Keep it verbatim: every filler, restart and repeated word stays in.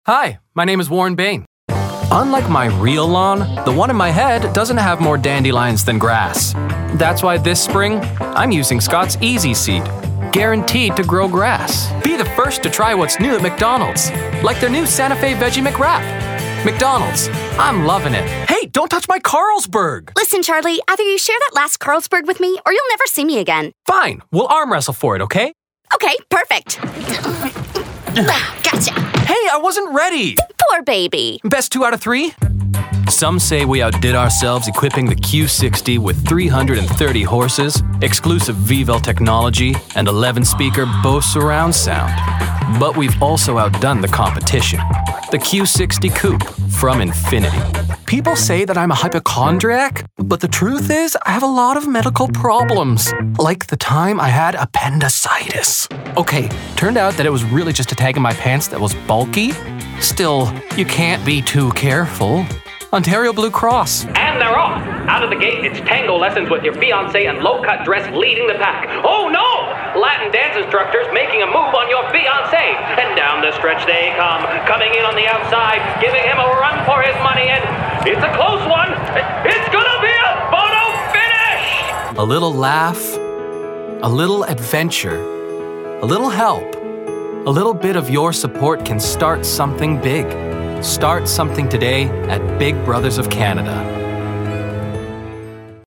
Hi, my name is Warren Bain. Unlike my real lawn, the one in my head doesn't have more dandelions than grass. That's why this spring, I'm using Scott's Easy Seed, guaranteed to grow grass. Be the first to try what's new at McDonald's, like their new Santa Fe Veggie McWrap. McDonald's, I'm loving it. Hey, don't touch my Carlsberg! Listen, Charlie, either you share that last Carlsberg with me or you'll never see me again. Fine, we'll arm wrestle for it, okay? Okay, perfect. Gotcha. Hey, I wasn't ready! Poor baby. Best two out of three? Some say we outdid ourselves equipping the Q sixty with three hundred thirty horses, exclusive V-Vel technology, and eleven speaker Bose surround sound. But we've also outdone the competition. The Q sixty Coupe from Infiniti. People say that I'm a hypochondriac, but the truth is I have a lot of medical problems. Like the time I had appendicitis. Okay, turned out that it was really just a tag in my pants that was bulky. Still, you can't be too careful. Ontario Blue Cross. And they're off! Out of the gate, it's tango lessons with your fiancé and low-cut dress leading the pack. Oh no! Latin dance instructors making a move on your fiancé. And down the stretch they come, coming in on the outside, giving him a run for his money, and it's a close one! It's gonna be a photo finish! A little laugh, a little adventure, a little help, a little bit of your support can start something big. Start something today at Big Brothers of Canada.